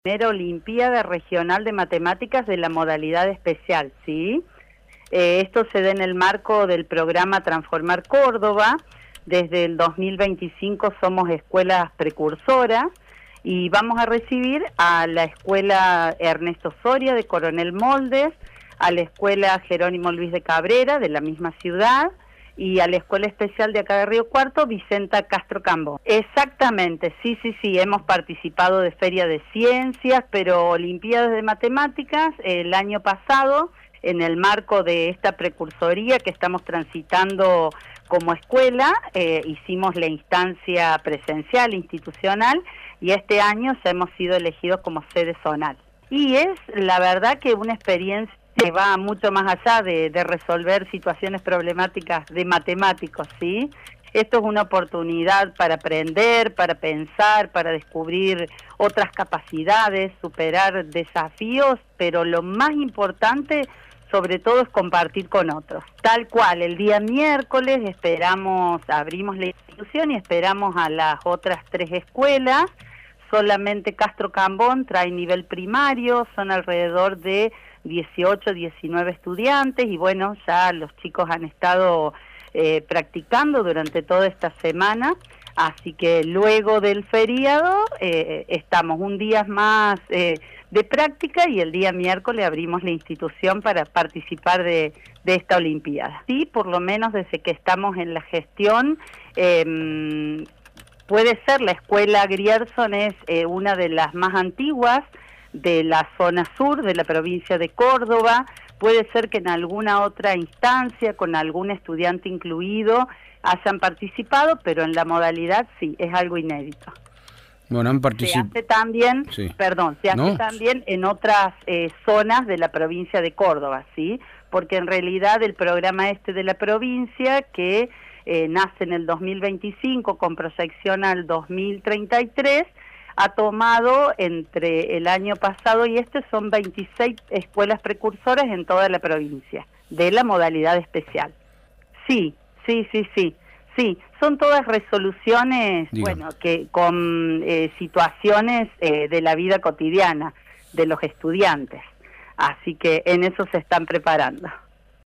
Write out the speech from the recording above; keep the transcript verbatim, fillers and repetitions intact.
Primera Olimpiada Regional de Matemáticas de la modalidad especial, ¿sí? Eh, esto se da en el marco del programa Transformar Córdoba. Desde el dos mil veinticinco somos escuelas precursoras y vamos a recibir a la escuela Ernesto Soria de Coronel Moldes, a la escuela Jerónimo Luis de Cabrera de la misma ciudad, y a la Escuela Especial de acá de Río Cuarto, Vicenta Castro Cambó. Exactamente, sí, sí, sí, hemos participado de Feria de Ciencias, pero Olimpiadas de Matemáticas el año pasado, en el marco de esta precursoría que estamos transitando como escuela, eh, hicimos la instancia presencial, institucional, y este año ya hemos sido elegidos como sede zonal. Y es, la verdad, que una experiencia que va mucho más allá de, de resolver situaciones problemáticas de matemáticos, ¿sí? Esto es una oportunidad para aprender, para pensar, para descubrir otras capacidades, superar desafíos, pero lo más importante, sobre todo, es compartir con otros. Tal cual, el día miércoles esperamos, abrimos la institución y esperamos a las otras tres escuelas. Solamente Castro Cambón trae nivel primario, son alrededor de dieciocho, diecinueve estudiantes, y bueno, ya los chicos han estado eh, practicando durante toda esta semana, así que luego del feriado eh, estamos un día más eh, de práctica, y el día miércoles abrimos la institución para participar de, de esta Olimpiada. Sí, por lo menos desde que estamos en la gestión, eh, puede ser, la escuela Grierson es eh, una de las más antiguas de la zona sur de la provincia de Córdoba. Puede ser que en alguna otra instancia, con algún estudiante incluido, hayan participado, pero en la modalidad sí, es algo inédito. Bueno, han participado. Se hace también, sí. perdón, se hace ¿No? también en otras eh, zonas de la provincia de Córdoba, ¿sí? Porque en realidad el programa este de la provincia, que eh, nace en el dos mil veinticinco con proyección al dos mil treinta y tres, ha tomado entre el año pasado y este son veintiséis escuelas precursoras en toda la provincia, de la modalidad especial. Sí, sí, sí, sí, sí, son todas resoluciones, Digo. bueno, que con eh, situaciones eh, de la vida cotidiana de los estudiantes, así que en eso se están preparando.